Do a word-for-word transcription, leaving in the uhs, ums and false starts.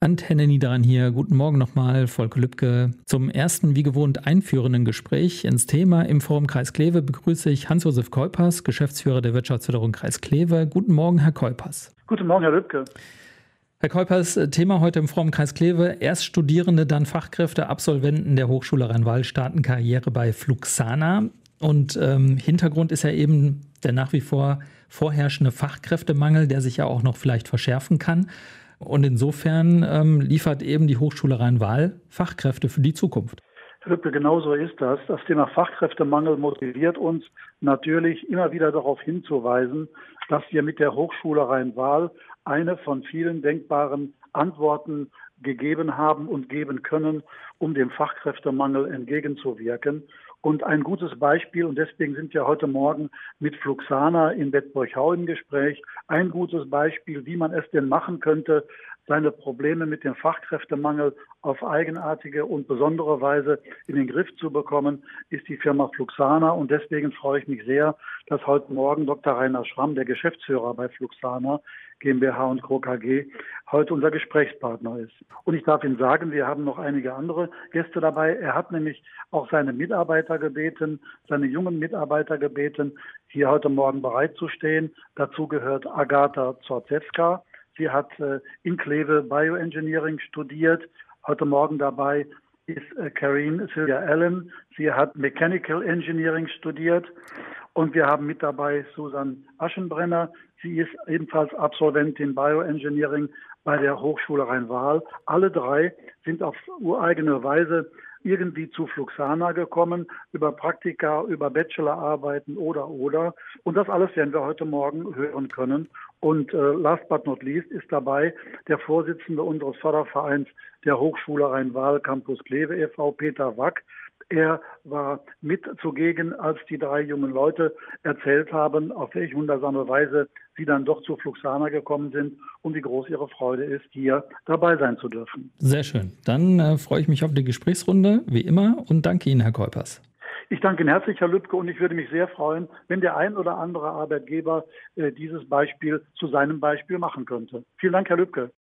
Antenne Niederrhein hier. Guten Morgen nochmal, Volker Lübke. Zum ersten, wie gewohnt, einführenden Gespräch ins Thema im Forum Kreis Kleve begrüße ich Hans-Josef Keupers, Geschäftsführer der Wirtschaftsförderung Kreis Kleve. Guten Morgen, Herr Keupers. Guten Morgen, Herr Lübke. Herr Keupers, Thema heute im Forum Kreis Kleve. Erst Studierende, dann Fachkräfte, Absolventen der Hochschule Rhein-Waal starten Karriere bei Fluxana. Und ähm, Hintergrund ist ja eben der nach wie vor vorherrschende Fachkräftemangel, der sich ja auch noch vielleicht verschärfen kann. Und insofern ähm, liefert eben die Hochschule Rhein-Waal Fachkräfte für die Zukunft. Herr Lübke, genau so ist das. Das Thema Fachkräftemangel motiviert uns natürlich immer wieder darauf hinzuweisen, dass wir mit der Hochschule Rhein-Waal eine von vielen denkbaren Antworten gegeben haben und geben können, um dem Fachkräftemangel entgegenzuwirken. Und ein gutes Beispiel, und deswegen sind wir heute Morgen mit Fluxana in Bedburg-Hau im Gespräch, ein gutes Beispiel, wie man es denn machen könnte, seine Probleme mit dem Fachkräftemangel auf eigenartige und besondere Weise in den Griff zu bekommen, ist die Firma Fluxana. Und deswegen freue ich mich sehr, dass heute Morgen Doktor Rainer Schramm, der Geschäftsführer bei Fluxana GmbH und Co. K G, heute unser Gesprächspartner ist. Und ich darf Ihnen sagen, wir haben noch einige andere Gäste dabei. Er hat nämlich auch seine Mitarbeiter gebeten, seine jungen Mitarbeiter gebeten, hier heute Morgen bereitzustehen. Dazu gehört Agata Zorzewska. Sie hat äh, in Kleve Bioengineering studiert. Heute Morgen dabei ist äh, Karine Sylvia Allen. Sie hat Mechanical Engineering studiert. Und wir haben mit dabei Susan Aschenbrenner. Sie ist ebenfalls Absolventin Bioengineering bei der Hochschule Rhein-Waal. Alle drei sind auf ureigene Weise irgendwie zu Fluxana gekommen, über Praktika, über Bachelorarbeiten oder, oder. Und das alles werden wir heute Morgen hören können. Und äh, last but not least ist dabei der Vorsitzende unseres Fördervereins der Hochschule Rhein-Waal Campus Kleve e V, Peter Wack. Er war mit zugegen, als die drei jungen Leute erzählt haben, auf welche wundersame Weise sie dann doch zu Fluxana gekommen sind und wie groß ihre Freude ist, hier dabei sein zu dürfen. Sehr schön. Dann äh, freue ich mich auf die Gesprächsrunde, wie immer, und danke Ihnen, Herr Keupers. Ich danke Ihnen herzlich, Herr Lübke, und ich würde mich sehr freuen, wenn der ein oder andere Arbeitgeber äh, dieses Beispiel zu seinem Beispiel machen könnte. Vielen Dank, Herr Lübke.